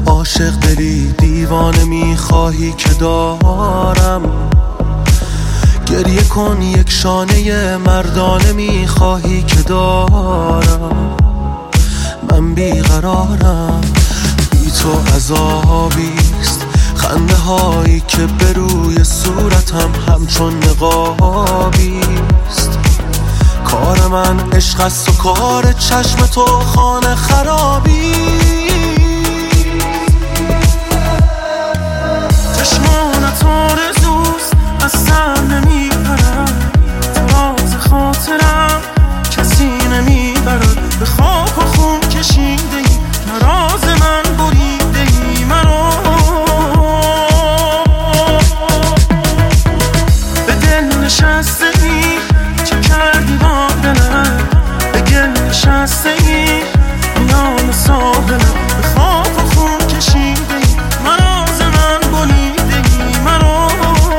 عاشق دلی دیوانه میخواهی که دارم، گریه کن یک شانه مردانه میخواهی که دارم. من بیقرارم، بی تو عذابیست، خنده هایی که به روی صورتم همچون نقابیست. کار من عشق است و کار چشم تو خانه خرابی. چشمانت آرزوست از سر نمیپرد، راز خاطرم کسی نمیبرد. به خاک و خون کشیده ای نراز من بریده ای مرا. به دل نشسته ای چه کردی با دلم، به گل نشسته ای میان ساحلم. به خاک و خون کشیده ای نراز من بریده ای مرا.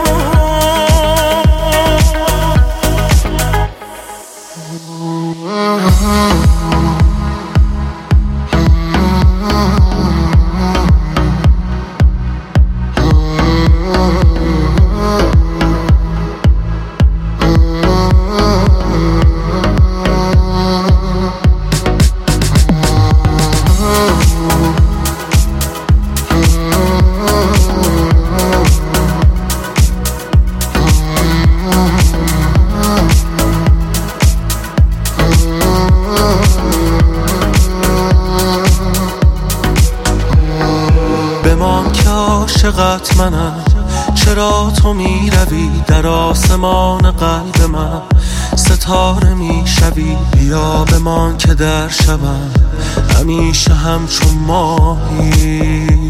بمان که عاشقت منم، چرا تو میروی در آسمان قلب من ستاره میشوی. بیا بمان که در شبم همیشه همچون ماهی.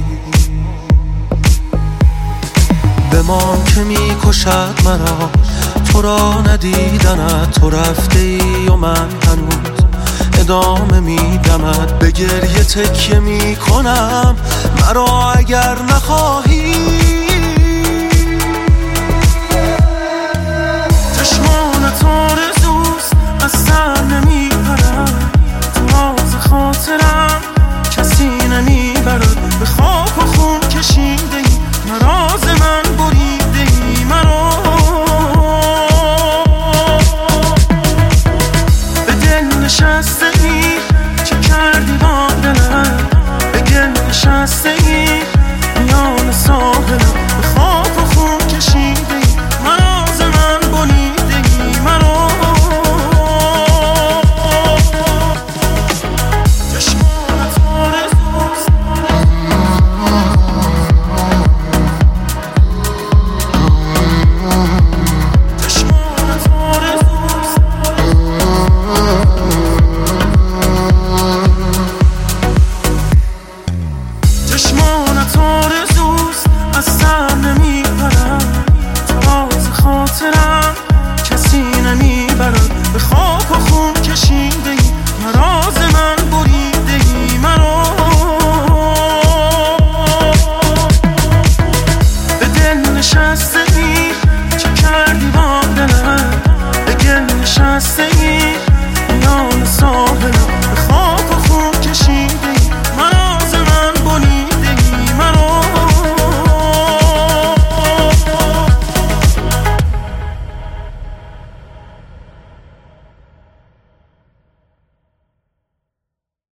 بمان که میکشد مرا تو را ندیدنت، تو رفته ای و من هنوز ادامه میدمد. به گریه تکیه میکنم مرا اگر نخواهی. چشمانت آرزوست از سر نمیپرد، راز خاطرم کسی نمیبرد. به خاک و خون کشیده ای نراز من بریده ای مرا. به دل نشسته ای چه کردی با دلم، به گل نشسته ای میان ساحلم. به خاک و خون کشیده ای نراز من بریده ای مرا. چشمانت آرزوست چشمانت آرزوست چشمانت آرزوست از سر نمیپرد، راز خاطرم کسی نمیبرد. به خاک و خون کشیده